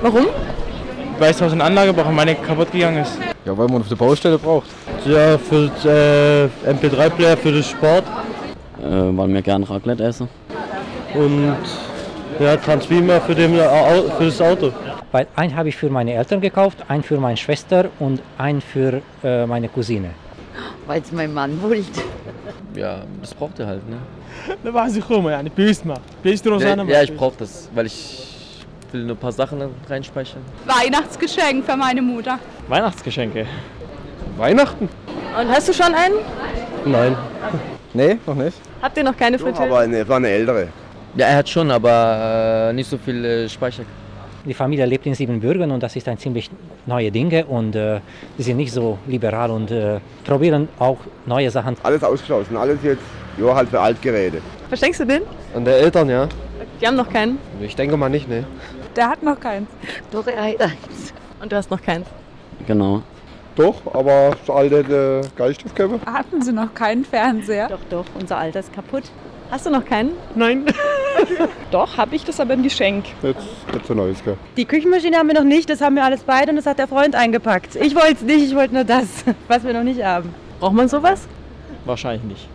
Warum? Weil es aus einer Anlage brauche und meine kaputt gegangen ist. Ja, weil man auf der Baustelle braucht. Ja, für MP3-Player, für den Sport. Weil wir gern Raclette essen. Und ja, Transformer für das Auto. Weil einen habe ich für meine Eltern gekauft, einen für meine Schwester und einen für meine Cousine. Weil es mein Mann wollte. Ja, das braucht ihr halt, ne? Da weiß ich rum, يعني بيسمع بيشتروا Ja, ich brauche das, weil ich will nur ein paar Sachen reinspeichern. Weihnachtsgeschenk für meine Mutter. Weihnachtsgeschenke. Weihnachten? Und hast du schon einen? Nein. Nee, noch nicht. Habt ihr noch keine Fritteuse? Aber war eine ältere. Ja, er hat schon, aber nicht so viel Speicher. Die Familie lebt in Siebenbürgen und das ist ein ziemlich neue Dinge und die sind nicht so liberal und probieren auch neue Sachen. Alles ausgeschlossen, alles jetzt ja, halt für Altgeräte. Versteckst du den? An der Eltern, ja? Die haben noch keinen. Ich denke mal nicht, ne? Der hat noch keins. Doch, er hat eins. Und du hast noch keins. Genau. Doch, aber das alte Geiststoffkäfer. Hatten sie noch keinen Fernseher? Doch, unser Alter ist kaputt. Hast du noch keinen? Nein. Doch, habe ich das aber ein Geschenk. Jetzt so neues, gell? Die Küchenmaschine haben wir noch nicht, das haben wir alles beide und das hat der Freund eingepackt. Ich wollte es nicht, ich wollte nur das, was wir noch nicht haben. Braucht man sowas? Wahrscheinlich nicht.